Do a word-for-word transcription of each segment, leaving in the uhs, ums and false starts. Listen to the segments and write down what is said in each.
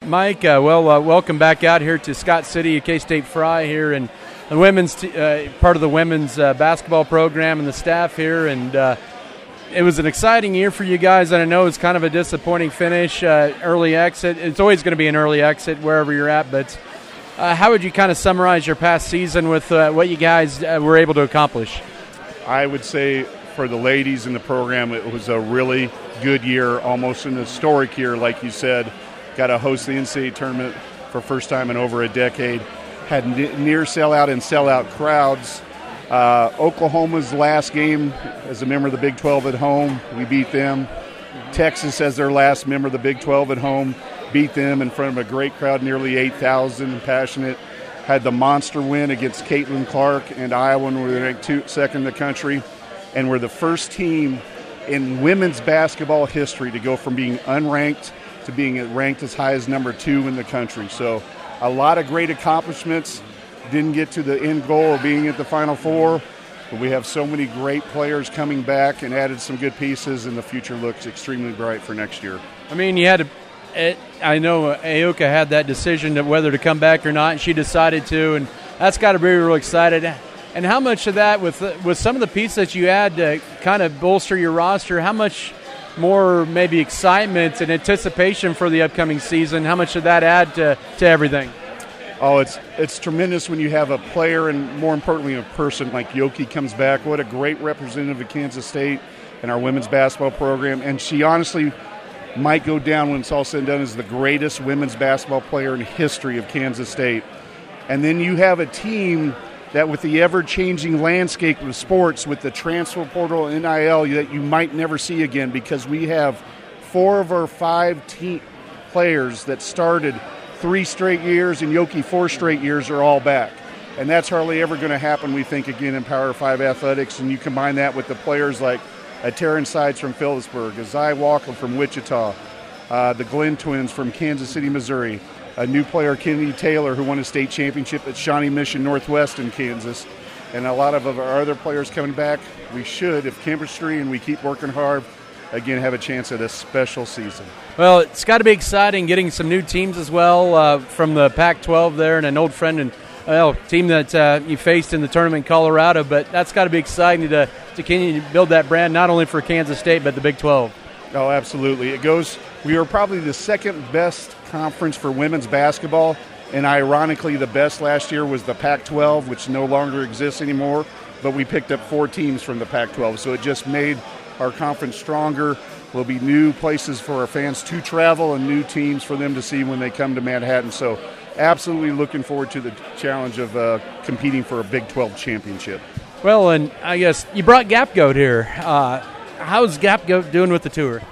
Mike. Uh, well, uh, welcome back out here to Scott City, K-State Fry here, and the women's t- uh, part of the women's uh, basketball program and the staff here. And uh, it was an exciting year for you guys, and I know it's kind of a disappointing finish, uh, early exit. It's always going to be an early exit wherever you're at, but uh, how would you kind of summarize your past season with uh, what you guys uh, were able to accomplish? I would say for the ladies in the program, it was a really good year, almost an historic year, like you said. Got to host the N C double A tournament for first time in over a decade. Had near sellout and sellout crowds. Uh, Oklahoma's last game as a member of the Big twelve at home, we beat them. Texas, as their last member of the Big twelve at home, beat them in front of a great crowd, nearly eight thousand, passionate. Had the monster win against Caitlin Clark and Iowa, and we were ranked two, second in the country. And we're the first team in women's basketball history to go from being unranked to being ranked as high as number two in the country. So a lot of great accomplishments. Didn't get to the end goal of being at the Final Four, but we have so many great players coming back and added some good pieces, and the future looks extremely bright for next year. I mean, you had to, I know Aoka had that decision of whether to come back or not, and she decided to, and that's got to be real excited. And how much of that, with with some of the pieces that you had to kind of bolster your roster, how much more maybe excitement and anticipation for the upcoming season, how much did that add to, to everything? Oh, it's it's tremendous when you have a player and, more importantly, a person like Yoki comes back. What a great representative of Kansas State and our women's basketball program. And she honestly might go down when it's all said and done as the greatest women's basketball player in history of Kansas State. And then you have a team that with the ever-changing landscape of sports, with the transfer portal and N I L, that you might never see again, because we have four of our five team players that started three straight years and Yoki four straight years are all back. And that's hardly ever going to happen, we think, again in Power five athletics. And you combine that with the players like a Taryn Sides from Phillipsburg, a Zai Walker from Wichita, uh, the Glenn twins from Kansas City, Missouri, a new player, Kennedy Taylor, who won a state championship at Shawnee Mission Northwest in Kansas, and a lot of our other players coming back. We should, if chemistry and we keep working hard, again, have a chance at a special season. Well, it's got to be exciting getting some new teams as well uh, from the Pac twelve there, and an old friend and well, team that uh, you faced in the tournament in Colorado, but that's got to be exciting to, to continue to build that brand, not only for Kansas State, but the Big twelve. Oh, absolutely. It goes, we are probably the second best conference for women's basketball, and ironically the best last year was the Pac twelve, which no longer exists anymore, but we picked up four teams from the Pac twelve, so it just made our conference stronger. There'll be new places for our fans to travel and new teams for them to see when they come to Manhattan, so absolutely looking forward to the challenge of uh, competing for a Big twelve championship. Well, and I guess you brought Gap Goat here. Uh, how's Gap Goat doing with the tour?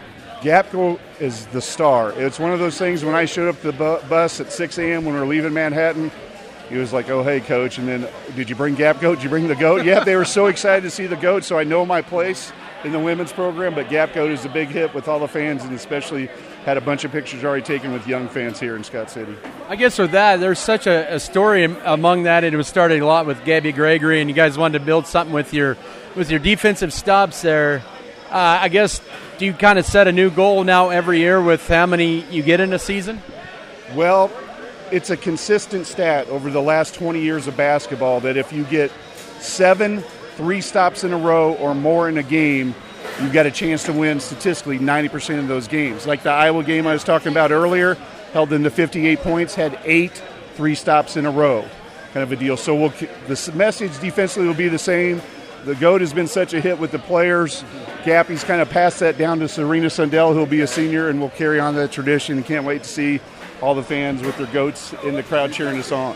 Gap Goat is the star. It's one of those things, when I showed up the bu- bus at six a.m. when we were leaving Manhattan, he was like, oh, hey, Coach. And then, did you bring Gap Goat? Did you bring the goat? Yeah, they were so excited to see the goat, so I know my place in the women's program. But Gap Goat is a big hit with all the fans, and especially had a bunch of pictures already taken with young fans here in Scott City. I guess with that, there's such a, a story among that. It was started a lot with Gabby Gregory, and you guys wanted to build something with your with your defensive stops there. Uh, I guess, do you kind of set a new goal now every year with how many you get in a season? Well, it's a consistent stat over the last twenty years of basketball that if you get seven three stops in a row or more in a game, you've got a chance to win statistically ninety percent of those games. Like the Iowa game I was talking about earlier, held into fifty-eight points, had eight three stops in a row, kind of a deal. So we'll, the message defensively will be the same. The GOAT has been such a hit with the players. Gappy's kind of passed that down to Serena Sundell, who'll be a senior, and we'll carry on that tradition. Can't wait to see all the fans with their goats in the crowd cheering us on.